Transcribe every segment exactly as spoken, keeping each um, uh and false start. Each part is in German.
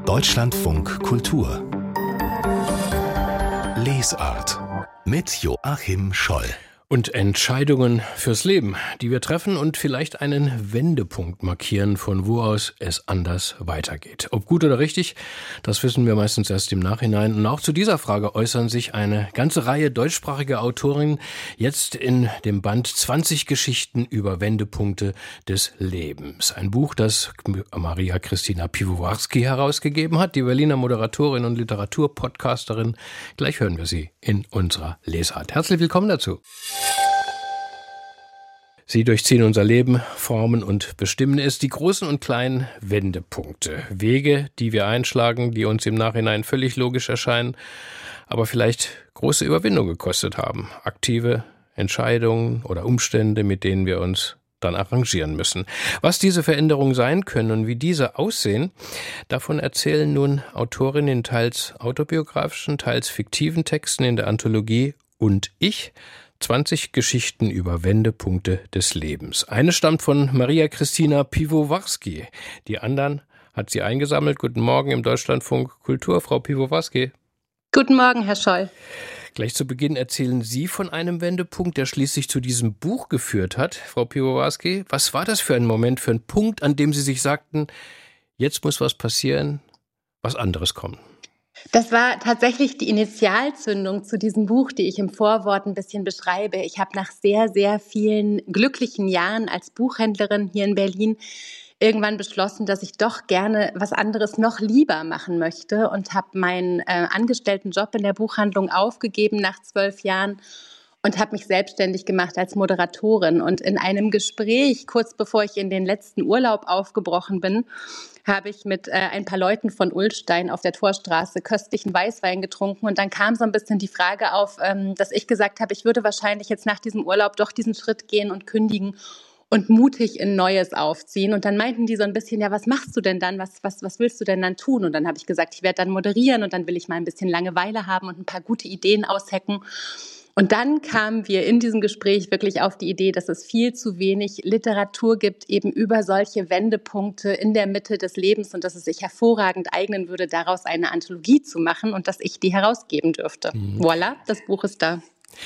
Deutschlandfunk Kultur Lesart mit Joachim Scholl. Und Entscheidungen fürs Leben, die wir treffen und vielleicht einen Wendepunkt markieren, von wo aus es anders weitergeht. Ob gut oder richtig, das wissen wir meistens erst im Nachhinein. Und auch zu dieser Frage äußern sich eine ganze Reihe deutschsprachiger Autorinnen jetzt in dem Band zwanzig Geschichten über Wendepunkte des Lebens. Ein Buch, das Maria Christina Piwowarski herausgegeben hat, die Berliner Moderatorin und Literaturpodcasterin. Gleich hören wir sie in unserer Lesart. Herzlich willkommen dazu. Sie durchziehen unser Leben, formen und bestimmen es, die großen und kleinen Wendepunkte. Wege, die wir einschlagen, die uns im Nachhinein völlig logisch erscheinen, aber vielleicht große Überwindung gekostet haben. Aktive Entscheidungen oder Umstände, mit denen wir uns dann arrangieren müssen. Was diese Veränderungen sein können und wie diese aussehen, davon erzählen nun Autorinnen in teils autobiografischen, teils fiktiven Texten in der Anthologie Und ich, zwanzig Geschichten über Wendepunkte des Lebens. Eine stammt von Maria Christina Piwowarski. Die anderen hat sie eingesammelt. Guten Morgen im Deutschlandfunk Kultur, Frau Piwowarski. Guten Morgen, Herr Scholl. Gleich zu Beginn erzählen Sie von einem Wendepunkt, der schließlich zu diesem Buch geführt hat. Frau Piwowarski, was war das für ein Moment, für ein Punkt, an dem Sie sich sagten, jetzt muss was passieren, was anderes kommen? Das war tatsächlich die Initialzündung zu diesem Buch, die ich im Vorwort ein bisschen beschreibe. Ich habe nach sehr, sehr vielen glücklichen Jahren als Buchhändlerin hier in Berlin irgendwann beschlossen, dass ich doch gerne was anderes noch lieber machen möchte und habe meinen äh, Angestelltenjob in der Buchhandlung aufgegeben nach zwölf Jahren und habe mich selbstständig gemacht als Moderatorin. Und in einem Gespräch, kurz bevor ich in den letzten Urlaub aufgebrochen bin, habe ich mit äh, ein paar Leuten von Ullstein auf der Torstraße köstlichen Weißwein getrunken. Und dann kam so ein bisschen die Frage auf, ähm, dass ich gesagt habe, ich würde wahrscheinlich jetzt nach diesem Urlaub doch diesen Schritt gehen und kündigen und mutig in Neues aufziehen. Und dann meinten die so ein bisschen, ja, was machst du denn dann? Was, was, was willst du denn dann tun? Und dann habe ich gesagt, ich werde dann moderieren und dann will ich mal ein bisschen Langeweile haben und ein paar gute Ideen aushecken. Und dann kamen wir in diesem Gespräch wirklich auf die Idee, dass es viel zu wenig Literatur gibt, eben über solche Wendepunkte in der Mitte des Lebens und dass es sich hervorragend eignen würde, daraus eine Anthologie zu machen und dass ich die herausgeben dürfte. Mhm. Voilà, das Buch ist da.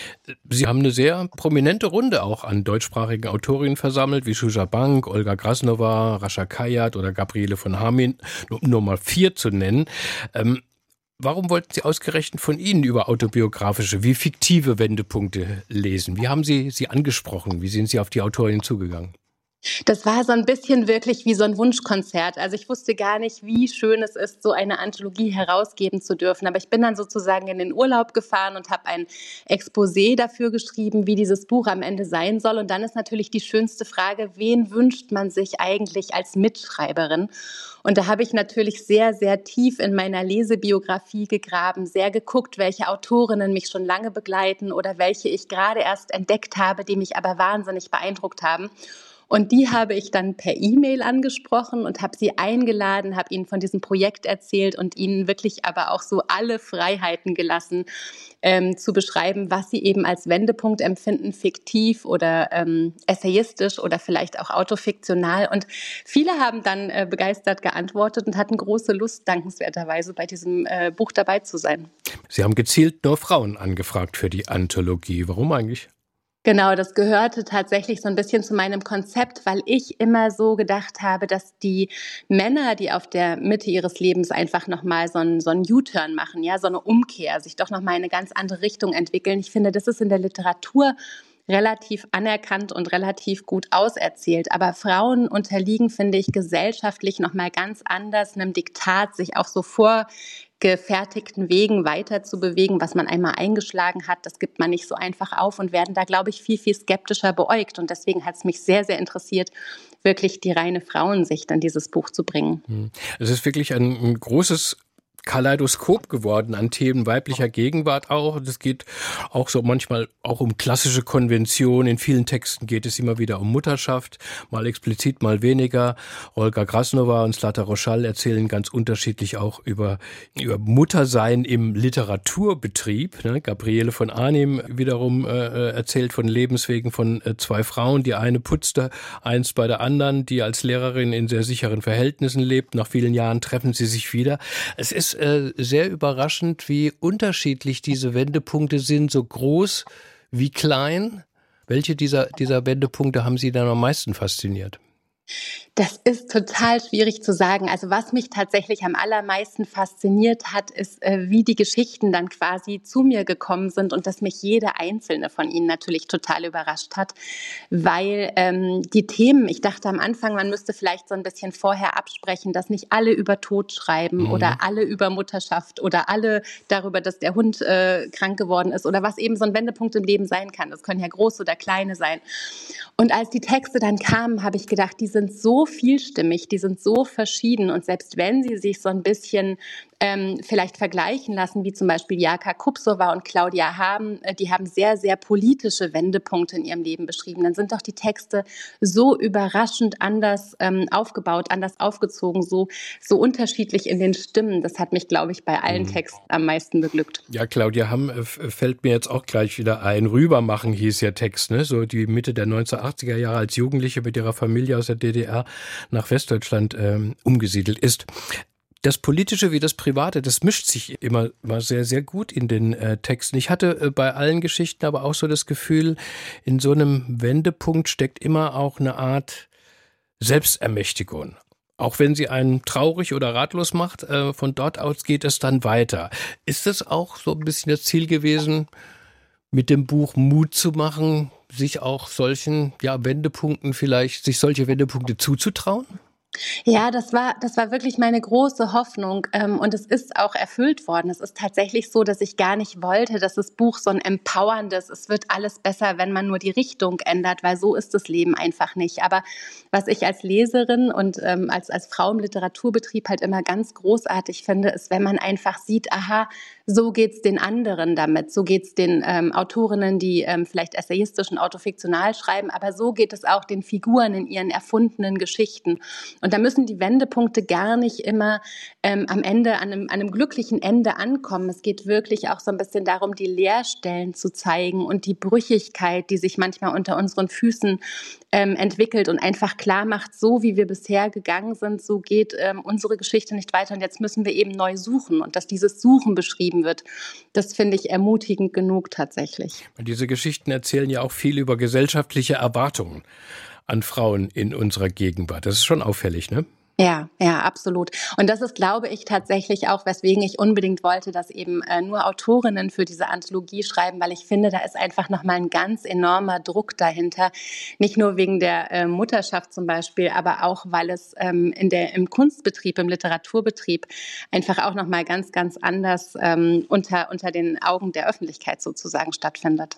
Sie haben eine sehr prominente Runde auch an deutschsprachigen Autorinnen versammelt, wie Shuja Bank, Olga Krasnova, Rascha Kayat oder Gabriele von Hamin, um nur mal vier zu nennen. Ähm, Warum wollten Sie ausgerechnet von Ihnen über autobiografische, wie fiktive Wendepunkte lesen? Wie haben Sie sie angesprochen? Wie sind Sie auf die Autorin zugegangen? Das war so ein bisschen wirklich wie so ein Wunschkonzert. Also ich wusste gar nicht, wie schön es ist, so eine Anthologie herausgeben zu dürfen. Aber ich bin dann sozusagen in den Urlaub gefahren und habe ein Exposé dafür geschrieben, wie dieses Buch am Ende sein soll. Und dann ist natürlich die schönste Frage, wen wünscht man sich eigentlich als Mitschreiberin? Und da habe ich natürlich sehr, sehr tief in meiner Lesebiografie gegraben, sehr geguckt, welche Autorinnen mich schon lange begleiten oder welche ich gerade erst entdeckt habe, die mich aber wahnsinnig beeindruckt haben. Und die habe ich dann per E-Mail angesprochen und habe sie eingeladen, habe ihnen von diesem Projekt erzählt und ihnen wirklich aber auch so alle Freiheiten gelassen, ähm, zu beschreiben, was sie eben als Wendepunkt empfinden, fiktiv oder ähm, essayistisch oder vielleicht auch autofiktional. Und viele haben dann äh, begeistert geantwortet und hatten große Lust, dankenswerterweise bei diesem äh, Buch dabei zu sein. Sie haben gezielt nur Frauen angefragt für die Anthologie. Warum eigentlich? Genau, das gehörte tatsächlich so ein bisschen zu meinem Konzept, weil ich immer so gedacht habe, dass die Männer, die auf der Mitte ihres Lebens einfach nochmal so einen, so einen U-Turn machen, ja, so eine Umkehr, sich doch nochmal in eine ganz andere Richtung entwickeln. Ich finde, das ist in der Literatur relativ anerkannt und relativ gut auserzählt. Aber Frauen unterliegen, finde ich, gesellschaftlich nochmal ganz anders einem Diktat, sich auch so vorgefertigten Wegen weiter zu bewegen, was man einmal eingeschlagen hat. Das gibt man nicht so einfach auf und werden da, glaube ich, viel, viel skeptischer beäugt. Und deswegen hat es mich sehr, sehr interessiert, wirklich die reine Frauensicht in dieses Buch zu bringen. Es ist wirklich ein, ein großes Kaleidoskop geworden an Themen weiblicher Gegenwart auch. Das geht auch so manchmal auch um klassische Konventionen. In vielen Texten geht es immer wieder um Mutterschaft, mal explizit, mal weniger. Olga Krasnova und Zlata Roschal erzählen ganz unterschiedlich auch über, über Muttersein im Literaturbetrieb. Ne? Gabriele von Arnim wiederum äh, erzählt von Lebenswegen von äh, zwei Frauen. Die eine putzte einst bei der anderen, die als Lehrerin in sehr sicheren Verhältnissen lebt. Nach vielen Jahren treffen sie sich wieder. Es ist äh, sehr überraschend, wie unterschiedlich diese Wendepunkte sind, so groß wie klein. Welche dieser, dieser Wendepunkte haben Sie dann am meisten fasziniert? Das ist total schwierig zu sagen. Also was mich tatsächlich am allermeisten fasziniert hat, ist, äh, wie die Geschichten dann quasi zu mir gekommen sind und dass mich jede einzelne von ihnen natürlich total überrascht hat, weil ähm, die Themen, ich dachte am Anfang, man müsste vielleicht so ein bisschen vorher absprechen, dass nicht alle über Tod schreiben mhm. oder alle über Mutterschaft oder alle darüber, dass der Hund äh, krank geworden ist oder was eben so ein Wendepunkt im Leben sein kann. Das können ja große oder kleine sein. Und als die Texte dann kamen, habe ich gedacht, die sind so vielstimmig, die sind so verschieden und selbst wenn sie sich so ein bisschen ähm, vielleicht vergleichen lassen, wie zum Beispiel Jaka Kupsova und Claudia Haben, äh, die haben sehr, sehr politische Wendepunkte in ihrem Leben beschrieben, dann sind doch die Texte so überraschend anders ähm, aufgebaut, anders aufgezogen, so, so unterschiedlich in den Stimmen. Das hat mich, glaube ich, bei allen Texten am meisten beglückt. Ja, Claudia Hamm äh, fällt mir jetzt auch gleich wieder ein. Rübermachen hieß ja Text, ne? So die Mitte der neunzehnhundertachtziger Jahre als Jugendliche mit ihrer Familie aus der D D R nach Westdeutschland ähm, umgesiedelt ist. Das Politische wie das Private, das mischt sich immer mal sehr, sehr gut in den äh, Texten. Ich hatte äh, bei allen Geschichten aber auch so das Gefühl, in so einem Wendepunkt steckt immer auch eine Art Selbstermächtigung. Auch wenn sie einen traurig oder ratlos macht, äh, von dort aus geht es dann weiter. Ist das auch so ein bisschen das Ziel gewesen, mit dem Buch Mut zu machen, sich auch solchen ja, Wendepunkten vielleicht, sich solche Wendepunkte zuzutrauen? Ja, das war, das war wirklich meine große Hoffnung ähm, und es ist auch erfüllt worden. Es ist tatsächlich so, dass ich gar nicht wollte, dass das Buch so ein empowerndes, es wird alles besser, wenn man nur die Richtung ändert, weil so ist das Leben einfach nicht. Aber was ich als Leserin und ähm, als, als Frau im Literaturbetrieb halt immer ganz großartig finde, ist, wenn man einfach sieht, aha, so geht's den anderen damit, so geht's den ähm, Autorinnen, die ähm, vielleicht essayistisch und autofiktional schreiben, aber so geht es auch den Figuren in ihren erfundenen Geschichten. Und da müssen die Wendepunkte gar nicht immer ähm, am Ende, an einem, an einem glücklichen Ende ankommen. Es geht wirklich auch so ein bisschen darum, die Leerstellen zu zeigen und die Brüchigkeit, die sich manchmal unter unseren Füßen ähm, entwickelt und einfach klar macht, so wie wir bisher gegangen sind, so geht ähm, unsere Geschichte nicht weiter und jetzt müssen wir eben neu suchen und dass dieses Suchen beschrieben wird, das finde ich ermutigend genug tatsächlich. Diese Geschichten erzählen ja auch viel über gesellschaftliche Erwartungen an Frauen in unserer Gegenwart. Das ist schon auffällig, ne? Ja, ja, absolut. Und das ist, glaube ich, tatsächlich auch, weswegen ich unbedingt wollte, dass eben äh, nur Autorinnen für diese Anthologie schreiben, weil ich finde, da ist einfach nochmal ein ganz enormer Druck dahinter. Nicht nur wegen der äh, Mutterschaft zum Beispiel, aber auch, weil es ähm, in der, im Kunstbetrieb, im Literaturbetrieb einfach auch nochmal ganz, ganz anders ähm, unter, unter den Augen der Öffentlichkeit sozusagen stattfindet.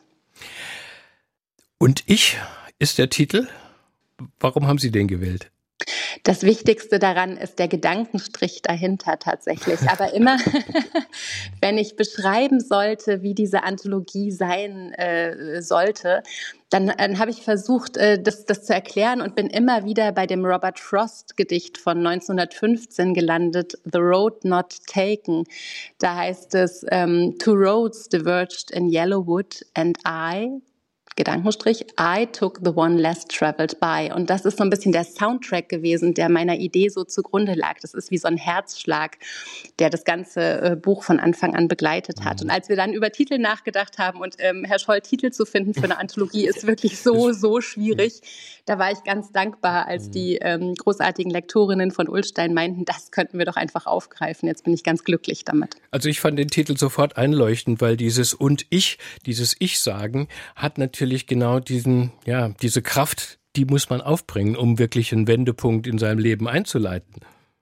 Und ich ist der Titel. Warum haben Sie den gewählt? Das Wichtigste daran ist der Gedankenstrich dahinter tatsächlich. Aber immer, wenn ich beschreiben sollte, wie diese Anthologie sein äh, sollte, dann, dann habe ich versucht, äh, das, das zu erklären und bin immer wieder bei dem Robert Frost-Gedicht von neunzehnhundertfünfzehn gelandet, The Road Not Taken. Da heißt es, um, Two roads diverged in Yellowwood and I... Gedankenstrich, I took the one less traveled by. Und das ist so ein bisschen der Soundtrack gewesen, der meiner Idee so zugrunde lag. Das ist wie so ein Herzschlag, der das ganze Buch von Anfang an begleitet hat. Und als wir dann über Titel nachgedacht haben und ähm, Herr Scholl, Titel zu finden für eine Anthologie ist wirklich so, so schwierig. Da war ich ganz dankbar, als die ähm, großartigen Lektorinnen von Ullstein meinten, das könnten wir doch einfach aufgreifen. Jetzt bin ich ganz glücklich damit. Also ich fand den Titel sofort einleuchtend, weil dieses Und ich, dieses Ich-Sagen hat natürlich genau diesen, ja, diese Kraft, die muss man aufbringen, um wirklich einen Wendepunkt in seinem Leben einzuleiten.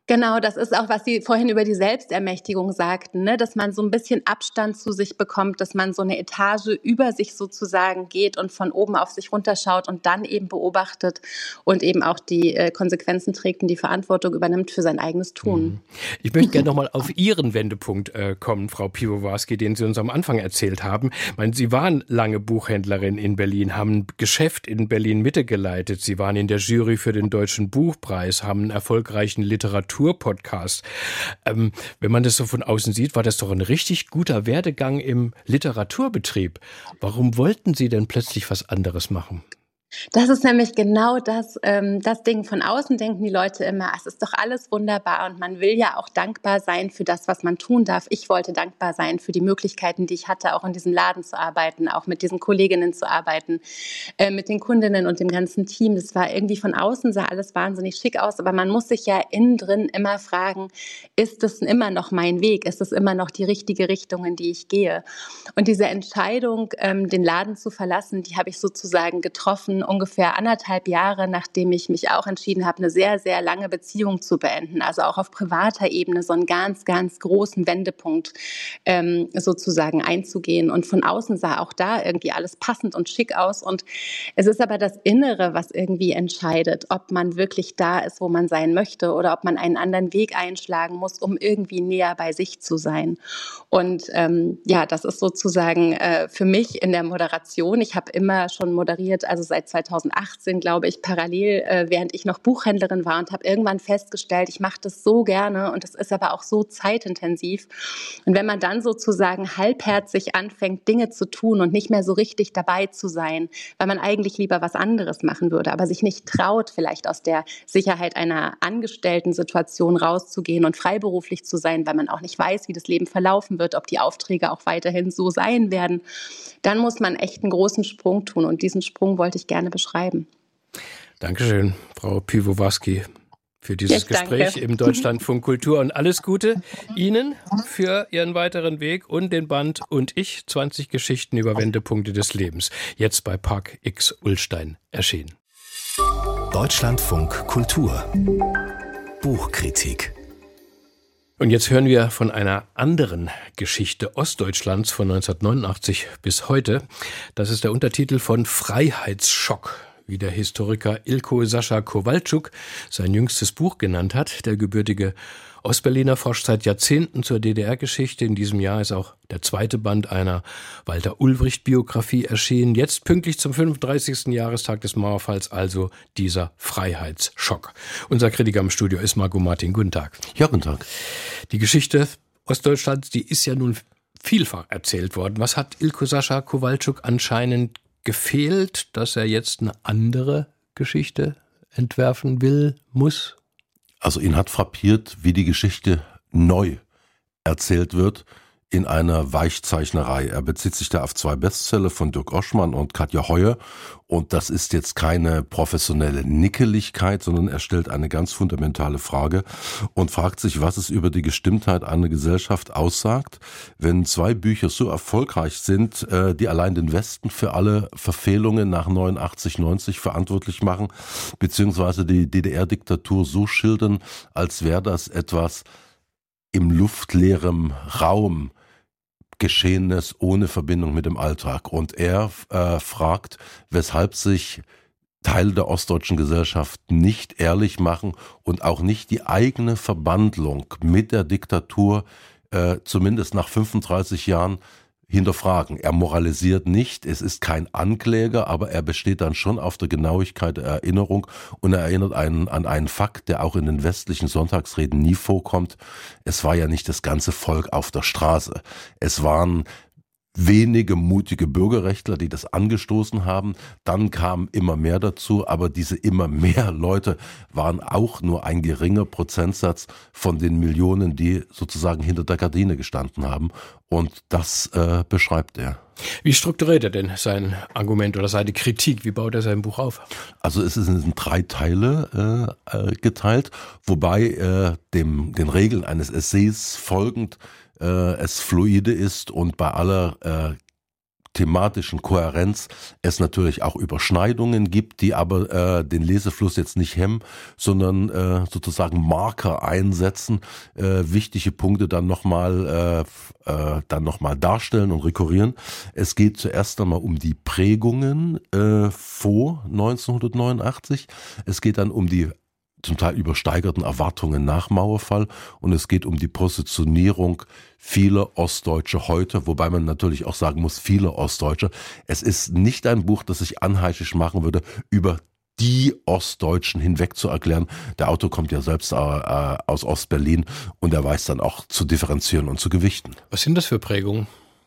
Genau, das ist auch, was Sie vorhin über die Selbstermächtigung sagten, ne? Dass man so ein bisschen Abstand zu sich bekommt, dass man so eine Etage über sich sozusagen geht und von oben auf sich runterschaut und dann eben beobachtet und eben auch die äh, Konsequenzen trägt und die Verantwortung übernimmt für sein eigenes Tun. Ich möchte gerne nochmal auf Ihren Wendepunkt äh, kommen, Frau Piwowarski, den Sie uns am Anfang erzählt haben. Ich meine, Sie waren lange Buchhändlerin in Berlin, haben ein Geschäft in Berlin-Mitte geleitet. Sie waren in der Jury für den Deutschen Buchpreis, haben einen erfolgreichen Literatur Podcast. Ähm, wenn man das so von außen sieht, war das doch ein richtig guter Werdegang im Literaturbetrieb. Warum wollten Sie denn plötzlich was anderes machen? Das ist nämlich genau das, ähm, das Ding. Von außen denken die Leute immer, es ist doch alles wunderbar und man will ja auch dankbar sein für das, was man tun darf. Ich wollte dankbar sein für die Möglichkeiten, die ich hatte, auch in diesem Laden zu arbeiten, auch mit diesen Kolleginnen zu arbeiten, äh, mit den Kundinnen und dem ganzen Team. Das war irgendwie von außen, sah alles wahnsinnig schick aus, aber man muss sich ja innen drin immer fragen, ist das immer noch mein Weg? Ist das immer noch die richtige Richtung, in die ich gehe? Und diese Entscheidung, ähm, den Laden zu verlassen, die habe ich sozusagen getroffen, ungefähr anderthalb Jahre, nachdem ich mich auch entschieden habe, eine sehr, sehr lange Beziehung zu beenden. Also auch auf privater Ebene so einen ganz, ganz großen Wendepunkt ähm, sozusagen einzugehen. Und von außen sah auch da irgendwie alles passend und schick aus. Und es ist aber das Innere, was irgendwie entscheidet, ob man wirklich da ist, wo man sein möchte oder ob man einen anderen Weg einschlagen muss, um irgendwie näher bei sich zu sein. Und ähm, ja, das ist sozusagen äh, für mich in der Moderation. Ich habe immer schon moderiert, also seit zweitausendachtzehn, glaube ich, parallel, äh, während ich noch Buchhändlerin war und habe irgendwann festgestellt, ich mache das so gerne und es ist aber auch so zeitintensiv. Und wenn man dann sozusagen halbherzig anfängt, Dinge zu tun und nicht mehr so richtig dabei zu sein, weil man eigentlich lieber was anderes machen würde, aber sich nicht traut, vielleicht aus der Sicherheit einer Angestellten-Situation rauszugehen und freiberuflich zu sein, weil man auch nicht weiß, wie das Leben verlaufen wird, ob die Aufträge auch weiterhin so sein werden, dann muss man echt einen großen Sprung tun und diesen Sprung wollte ich gerne beschreiben. Dankeschön, Frau Piwowarski, für dieses ja, Gespräch im Deutschlandfunk Kultur und alles Gute Ihnen für Ihren weiteren Weg und den Band Und ich, zwanzig Geschichten über Wendepunkte des Lebens, jetzt bei Park X Ullstein erschienen. Deutschlandfunk Kultur Buchkritik. Und jetzt hören wir von einer anderen Geschichte Ostdeutschlands von neunzehnhundertneunundachtzig bis heute. Das ist der Untertitel von Freiheitsschock, wie der Historiker Ilko Sascha Kowalczuk sein jüngstes Buch genannt hat. Der gebürtige Ostberliner forscht seit Jahrzehnten zur D D R-Geschichte. In diesem Jahr ist auch der zweite Band einer Walter-Ulbricht-Biografie erschienen. Jetzt pünktlich zum fünfunddreißigsten Jahrestag des Mauerfalls, also dieser Freiheitsschock. Unser Kritiker im Studio ist Marco Martin. Guten Tag. Ja, guten Tag. Die Geschichte Ostdeutschlands, die ist ja nun vielfach erzählt worden. Was hat Ilko Sascha Kowalczuk anscheinend gefehlt, dass er jetzt eine andere Geschichte entwerfen will, muss? Also ihn hat frappiert, wie die Geschichte neu erzählt wird in einer Weichzeichnerei. Er bezieht sich da auf zwei Bestseller von Dirk Oschmann und Katja Heuer. Und das ist jetzt keine professionelle Nickeligkeit, sondern er stellt eine ganz fundamentale Frage und fragt sich, was es über die Gestimmtheit einer Gesellschaft aussagt, wenn zwei Bücher so erfolgreich sind, die allein den Westen für alle Verfehlungen nach neunundachtzig, neunzig verantwortlich machen, beziehungsweise die D D R-Diktatur so schildern, als wäre das etwas im luftleeren Raum Geschehenes ohne Verbindung mit dem Alltag. Und er äh, fragt, weshalb sich Teile der ostdeutschen Gesellschaft nicht ehrlich machen und auch nicht die eigene Verbandlung mit der Diktatur, äh, zumindest nach fünfunddreißig Jahren, hinterfragen. Er moralisiert nicht, es ist kein Ankläger, aber er besteht dann schon auf der Genauigkeit der Erinnerung und er erinnert einen an einen Fakt, der auch in den westlichen Sonntagsreden nie vorkommt. Es war ja nicht das ganze Volk auf der Straße. Es waren wenige mutige Bürgerrechtler, die das angestoßen haben. Dann kamen immer mehr dazu, aber diese immer mehr Leute waren auch nur ein geringer Prozentsatz von den Millionen, die sozusagen hinter der Gardine gestanden haben. Und das äh, beschreibt er. Wie strukturiert er denn sein Argument oder seine Kritik? Wie baut er sein Buch auf? Also es ist in drei Teile äh, geteilt, wobei äh, dem, den Regeln eines Essays folgend es fluide ist und bei aller äh, thematischen Kohärenz es natürlich auch Überschneidungen gibt, die aber äh, den Lesefluss jetzt nicht hemmen, sondern äh, sozusagen Marker einsetzen, äh, wichtige Punkte dann nochmal äh, äh, dann noch mal darstellen und rekurrieren. Es geht zuerst einmal um die Prägungen äh, vor neunzehnhundertneunundachtzig. Es geht dann um die zum Teil übersteigerten Erwartungen nach Mauerfall und es geht um die Positionierung vieler Ostdeutsche heute, wobei man natürlich auch sagen muss, viele Ostdeutsche. Es ist nicht ein Buch, das sich anheischig machen würde, über die Ostdeutschen hinweg zu erklären. Der Autor kommt ja selbst äh, aus Ostberlin und er weiß dann auch zu differenzieren und zu gewichten. Was sind das für Prägungen?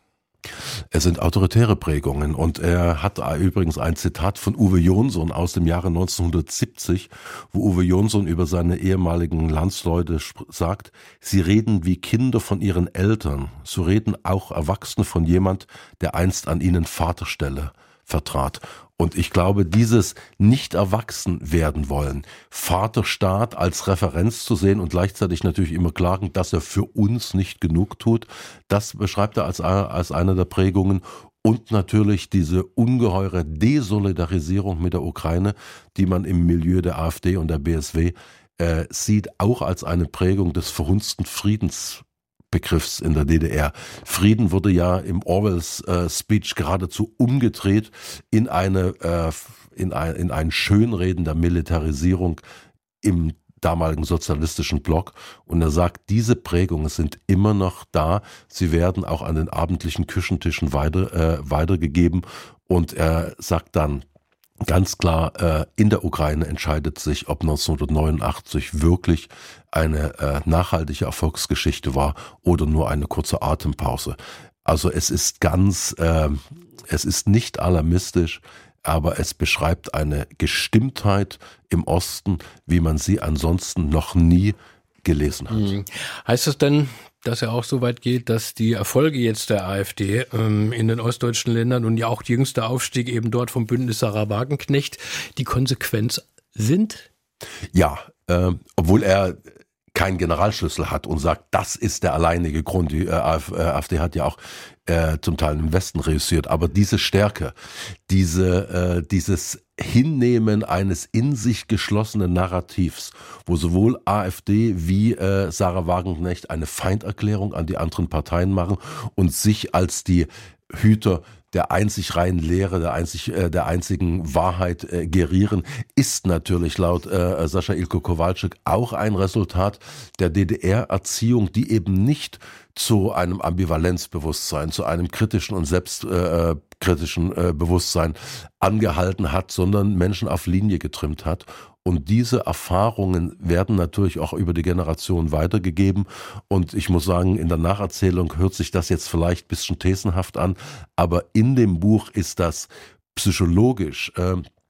Es sind autoritäre Prägungen und er hat übrigens ein Zitat von Uwe Jonsson aus dem Jahre neunzehnhundertsiebzig, wo Uwe Jonsson über seine ehemaligen Landsleute sagt, sie reden wie Kinder von ihren Eltern, so reden auch Erwachsene von jemand, der einst an ihnen Vaterstelle vertrat. Und ich glaube, dieses nicht erwachsen werden wollen, Vaterstaat als Referenz zu sehen und gleichzeitig natürlich immer klagen, dass er für uns nicht genug tut, das beschreibt er als, als eine der Prägungen. Und natürlich diese ungeheure Desolidarisierung mit der Ukraine, die man im Milieu der AfD und der B S W äh, sieht, auch als eine Prägung des verhunzten Friedens. Begriffs in der D D R. Frieden wurde ja im Orwells äh, Speech geradezu umgedreht in eine äh, in ein in ein Schönreden der Militarisierung im damaligen sozialistischen Block und er sagt, diese Prägungen sind immer noch da, sie werden auch an den abendlichen Küchentischen weiter äh, weitergegeben und er sagt dann ganz klar, äh, in der Ukraine entscheidet sich, ob neunzehnhundertneunundachtzig wirklich eine äh, nachhaltige Erfolgsgeschichte war oder nur eine kurze Atempause. Also es ist ganz, äh, es ist nicht alarmistisch, aber es beschreibt eine Gestimmtheit im Osten, wie man sie ansonsten noch nie gelesen hat. Hm. Heißt das denn, dass er auch so weit geht, dass die Erfolge jetzt der AfD ähm, in den ostdeutschen Ländern und ja auch der jüngste Aufstieg eben dort vom Bündnis Sarah Wagenknecht die Konsequenz sind? Ja, äh, obwohl er keinen Generalschlüssel hat und sagt, das ist der alleinige Grund. Die äh, AfD hat ja auch äh, zum Teil im Westen reüssiert, aber diese Stärke, diese, äh, dieses Hinnehmen eines in sich geschlossenen Narrativs, wo sowohl AfD wie äh, Sarah Wagenknecht eine Feinderklärung an die anderen Parteien machen und sich als die Hüter der einzig reinen Lehre, der, einzig, äh, der einzigen Wahrheit äh, gerieren, ist natürlich laut äh, Sascha Ilko Kowalczyk auch ein Resultat der D D R-Erziehung, die eben nicht zu einem Ambivalenzbewusstsein, zu einem kritischen und selbstkritischen äh, äh, Bewusstsein angehalten hat, sondern Menschen auf Linie getrimmt hat. Und diese Erfahrungen werden natürlich auch über die Generation weitergegeben. Und ich muss sagen, in der Nacherzählung hört sich das jetzt vielleicht ein bisschen thesenhaft an, aber in dem Buch ist das psychologisch, äh,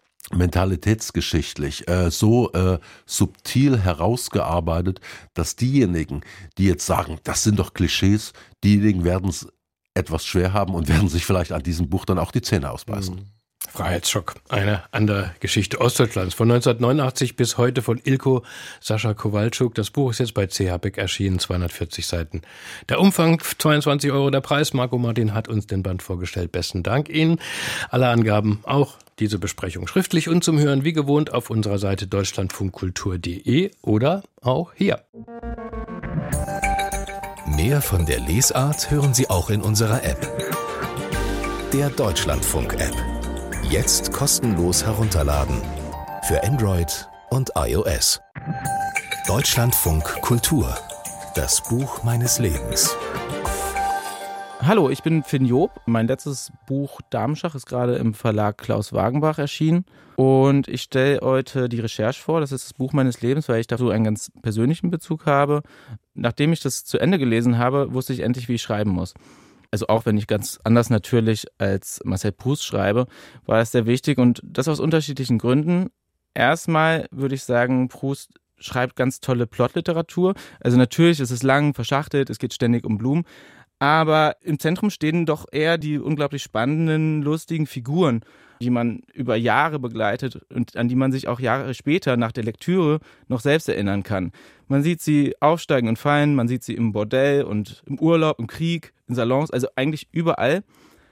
mentalitätsgeschichtlich äh, so äh, subtil herausgearbeitet, dass diejenigen, die jetzt sagen, das sind doch Klischees, diejenigen werden es etwas schwer haben und werden sich vielleicht an diesem Buch dann auch die Zähne ausbeißen. Mhm. Freiheitsschock, eine andere Geschichte Ostdeutschlands. Von neunzehnhundertneunundachtzig bis heute von Ilko Sascha Kowalczyk. Das Buch ist jetzt bei C H Beck erschienen, zweihundertvierzig Seiten. Der Umfang zweiundzwanzig Euro der Preis. Marco Martin hat uns den Band vorgestellt. Besten Dank Ihnen. Alle Angaben, auch diese Besprechung schriftlich und zum Hören wie gewohnt auf unserer Seite deutschlandfunkkultur punkt de oder auch hier. Mehr von der Lesart hören Sie auch in unserer App. Der Deutschlandfunk-App. Jetzt kostenlos herunterladen. Für Android und iOS. Deutschlandfunk Kultur. Das Buch meines Lebens. Hallo, ich bin Finn Job. Mein letztes Buch Darmschach ist gerade im Verlag Klaus Wagenbach erschienen. Und ich stelle heute die Recherche vor. Das ist das Buch meines Lebens, weil ich dazu einen ganz persönlichen Bezug habe. Nachdem ich das zu Ende gelesen habe, wusste ich endlich, wie ich schreiben muss. Also auch wenn ich ganz anders natürlich als Marcel Proust schreibe, war das sehr wichtig und das aus unterschiedlichen Gründen. Erstmal würde ich sagen, Proust schreibt ganz tolle Plotliteratur. Also natürlich ist es lang, verschachtelt, es geht ständig um Blumen, aber im Zentrum stehen doch eher die unglaublich spannenden, lustigen Figuren, die man über Jahre begleitet und an die man sich auch Jahre später nach der Lektüre noch selbst erinnern kann. Man sieht sie aufsteigen und fallen, man sieht sie im Bordell und im Urlaub, im Krieg, in Salons, also eigentlich überall.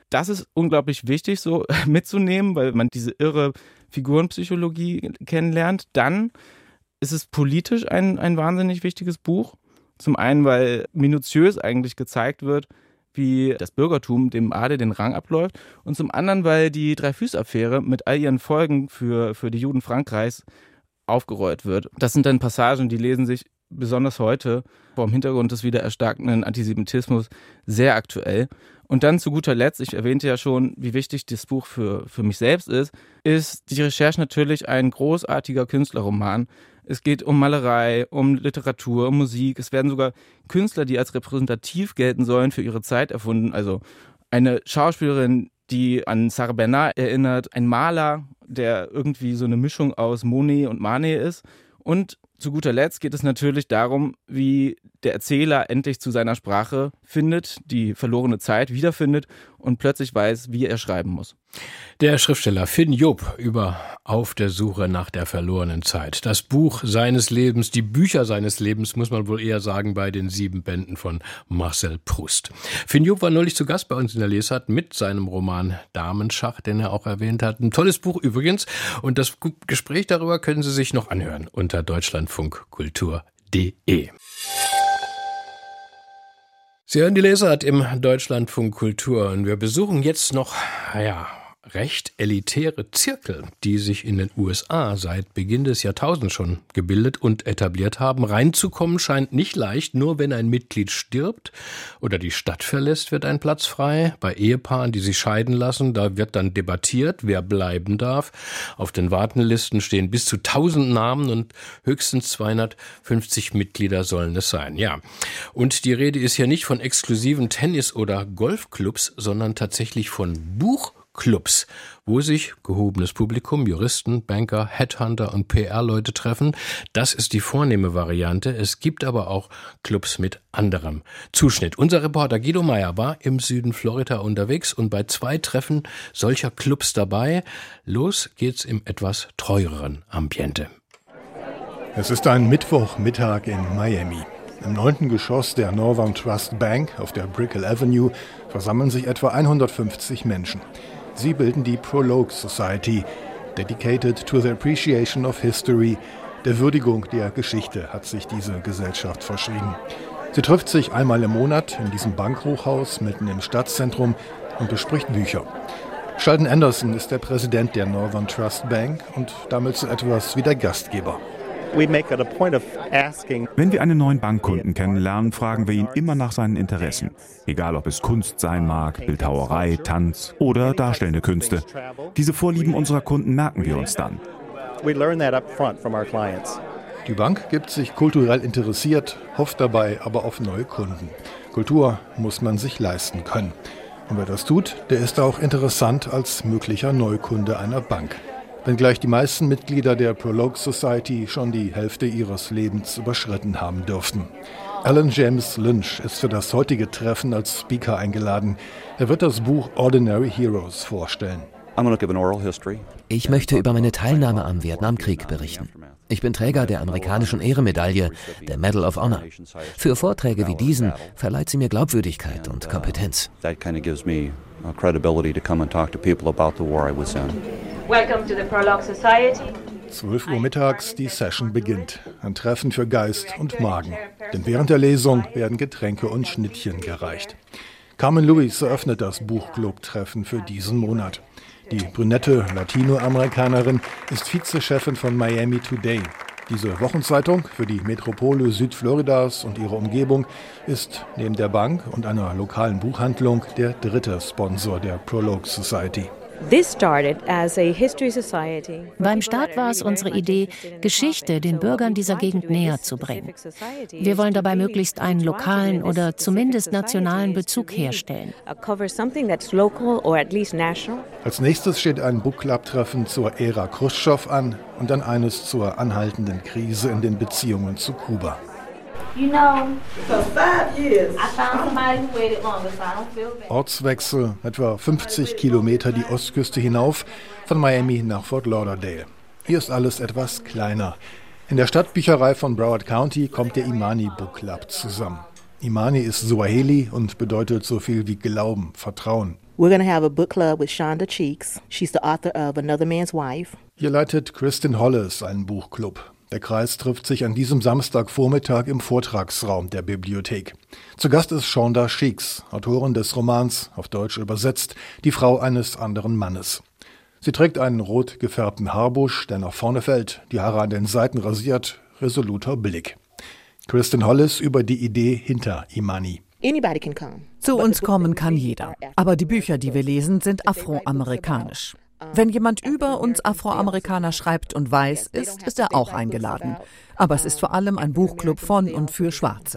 Das ist unglaublich wichtig, so mitzunehmen, weil man diese irre Figurenpsychologie kennenlernt. Dann ist es politisch ein, ein wahnsinnig wichtiges Buch. Zum einen, weil minutiös eigentlich gezeigt wird, wie das Bürgertum dem Adel den Rang abläuft. Und zum anderen, weil die Dreyfus-Affäre mit all ihren Folgen für, für die Juden Frankreichs aufgerollt wird. Das sind dann Passagen, die lesen sich besonders heute vor dem Hintergrund des wieder erstarkenden Antisemitismus sehr aktuell. Und dann zu guter Letzt, ich erwähnte ja schon, wie wichtig das Buch für, für mich selbst ist, ist die Recherche natürlich ein großartiger Künstlerroman. Es geht um Malerei, um Literatur, um Musik. Es werden sogar Künstler, die als repräsentativ gelten sollen, für ihre Zeit erfunden. Also eine Schauspielerin, die an Sarah Bernard erinnert, ein Maler, der irgendwie so eine Mischung aus Monet und Manet ist. Und zu guter Letzt geht es natürlich darum, wie der Erzähler endlich zu seiner Sprache findet, die verlorene Zeit wiederfindet und plötzlich weiß, wie er schreiben muss. Der Schriftsteller Finn Job über Auf der Suche nach der verlorenen Zeit. Das Buch seines Lebens, die Bücher seines Lebens, muss man wohl eher sagen, bei den sieben Bänden von Marcel Proust. Finn Job war neulich zu Gast bei uns in der Lesart mit seinem Roman Damenschach, den er auch erwähnt hat. Ein tolles Buch übrigens. Und das Gespräch darüber können Sie sich noch anhören unter deutschlandfunkkultur punkt de. Sie hören die Lesart im Deutschlandfunk Kultur und wir besuchen jetzt noch, ja, recht elitäre Zirkel, die sich in den U S A seit Beginn des Jahrtausends schon gebildet und etabliert haben. Reinzukommen scheint nicht leicht, nur wenn ein Mitglied stirbt oder die Stadt verlässt, wird ein Platz frei. Bei Ehepaaren, die sich scheiden lassen, da wird dann debattiert, wer bleiben darf. Auf den Wartenlisten stehen bis zu tausend Namen und höchstens zweihundertfünfzig Mitglieder sollen es sein. Ja, und die Rede ist hier nicht von exklusiven Tennis- oder Golfclubs, sondern tatsächlich von Buch Clubs, wo sich gehobenes Publikum, Juristen, Banker, Headhunter und P R-Leute treffen. Das ist die vornehme Variante. Es gibt aber auch Clubs mit anderem Zuschnitt. Unser Reporter Guido Meyer war im Süden Florida unterwegs und bei zwei Treffen solcher Clubs dabei. Los geht's im etwas teureren Ambiente. Es ist ein Mittwochmittag in Miami. Im neunten Geschoss der Northern Trust Bank auf der Brickell Avenue versammeln sich etwa hundertfünfzig Menschen. Sie bilden die Prologue Society, dedicated to the appreciation of history. Der Würdigung der Geschichte hat sich diese Gesellschaft verschrieben. Sie trifft sich einmal im Monat in diesem Bankhochhaus mitten im Stadtzentrum und bespricht Bücher. Sheldon Anderson ist der Präsident der Northern Trust Bank und damit so etwas wie der Gastgeber. Wenn wir einen neuen Bankkunden kennenlernen, fragen wir ihn immer nach seinen Interessen. Egal, ob es Kunst sein mag, Bildhauerei, Tanz oder darstellende Künste. Diese Vorlieben unserer Kunden merken wir uns dann. Die Bank gibt sich kulturell interessiert, hofft dabei aber auf neue Kunden. Kultur muss man sich leisten können. Und wer das tut, der ist auch interessant als möglicher Neukunde einer Bank. Wenngleich die meisten Mitglieder der Prologue Society schon die Hälfte ihres Lebens überschritten haben dürften. Alan James Lynch ist für das heutige Treffen als Speaker eingeladen. Er wird das Buch Ordinary Heroes vorstellen. Ich möchte über meine Teilnahme am Vietnamkrieg berichten. Ich bin Träger der amerikanischen Ehrenmedaille, der Medal of Honor. Für Vorträge wie diesen verleiht sie mir Glaubwürdigkeit und Kompetenz. Welcome to the Prologue Society. zwölf Uhr mittags, die Session beginnt. Ein Treffen für Geist und Magen. Denn während der Lesung werden Getränke und Schnittchen gereicht. Carmen Lewis eröffnet das Buchclub-Treffen für diesen Monat. Die brünette Latinoamerikanerin ist Vizechefin von Miami Today. Diese Wochenzeitung für die Metropole Südfloridas und ihre Umgebung ist neben der Bank und einer lokalen Buchhandlung der dritte Sponsor der Prologue Society. Beim Start war es unsere Idee, Geschichte den Bürgern dieser Gegend näher zu bringen. Wir wollen dabei möglichst einen lokalen oder zumindest nationalen Bezug herstellen. Als nächstes steht ein Book-Club-Treffen zur Ära Chruschtschow an und dann eines zur anhaltenden Krise in den Beziehungen zu Kuba. Ortswechsel, etwa fünfzig Kilometer die Ostküste hinauf, von Miami nach Fort Lauderdale. Hier ist alles etwas kleiner. In der Stadtbücherei von Broward County kommt der Imani Book Club zusammen. Imani ist Swahili und bedeutet so viel wie Glauben, Vertrauen. We're going to have a book club with Shonda Cheeks. She's the author of Another Man's Wife. Hier leitet Kristin Hollis einen Buchclub. Der Kreis trifft sich an diesem Samstagvormittag im Vortragsraum der Bibliothek. Zu Gast ist Shonda Cheeks, Autorin des Romans, auf Deutsch übersetzt, Die Frau eines anderen Mannes. Sie trägt einen rot gefärbten Haarbusch, der nach vorne fällt, die Haare an den Seiten rasiert, resoluter Blick. Kristin Hollis über die Idee hinter Imani. Zu uns kommen kann jeder, aber die Bücher, die wir lesen, sind afroamerikanisch. Wenn jemand über uns Afroamerikaner schreibt und weiß ist, ist er auch eingeladen. Aber es ist vor allem ein Buchclub von und für Schwarze.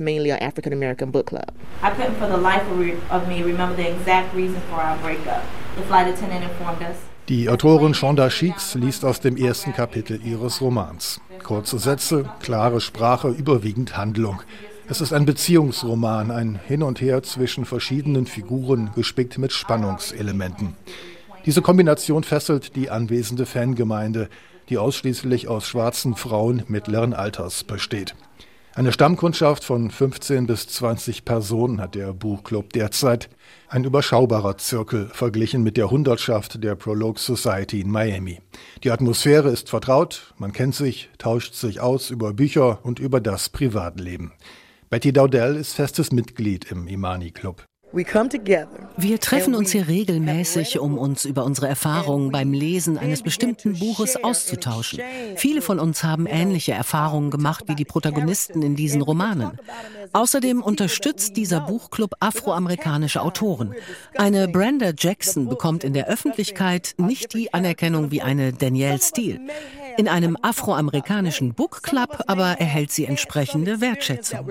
Die Autorin Shonda Cheeks liest aus dem ersten Kapitel ihres Romans. Kurze Sätze, klare Sprache, überwiegend Handlung. Es ist ein Beziehungsroman, ein Hin und Her zwischen verschiedenen Figuren, gespickt mit Spannungselementen. Diese Kombination fesselt die anwesende Fangemeinde, die ausschließlich aus schwarzen Frauen mittleren Alters besteht. Eine Stammkundschaft von fünfzehn bis zwanzig Personen hat der Buchclub derzeit. Ein überschaubarer Zirkel verglichen mit der Hundertschaft der Prologue Society in Miami. Die Atmosphäre ist vertraut, man kennt sich, tauscht sich aus über Bücher und über das Privatleben. Betty Dowdell ist festes Mitglied im Imani-Club. Wir treffen uns hier regelmäßig, um uns über unsere Erfahrungen beim Lesen eines bestimmten Buches auszutauschen. Viele von uns haben ähnliche Erfahrungen gemacht wie die Protagonisten in diesen Romanen. Außerdem unterstützt dieser Buchclub afroamerikanische Autoren. Eine Brenda Jackson bekommt in der Öffentlichkeit nicht die Anerkennung wie eine Danielle Steele. In einem afroamerikanischen Book Club aber erhält sie entsprechende Wertschätzung.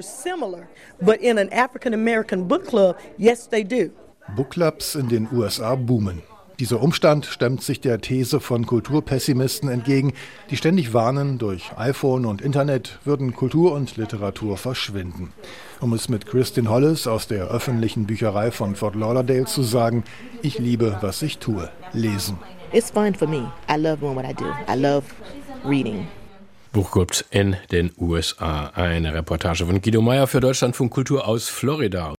Bookclubs in den U S A boomen. Dieser Umstand stemmt sich der These von Kulturpessimisten entgegen, die ständig warnen, durch iPhone und Internet würden Kultur und Literatur verschwinden. Um es mit Kristin Hollis aus der öffentlichen Bücherei von Fort Lauderdale zu sagen, ich liebe, was ich tue, lesen. It's fun for me. I love doing what I do. I love reading. Buchclubs in den U S A. Eine Reportage von Guido Meyer für Deutschlandfunk Kultur aus Florida.